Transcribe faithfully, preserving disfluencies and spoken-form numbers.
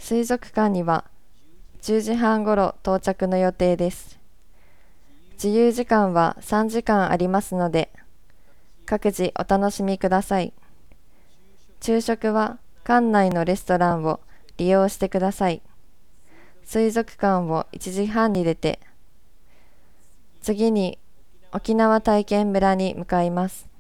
水族館にはじゅうじはんごろ到着の予定です。自由時間はさんじかんありますので、各自お楽しみください。昼食は館内のレストランを利用してください。水族館をいちじはんに出て、次に沖縄体験村に向かいます。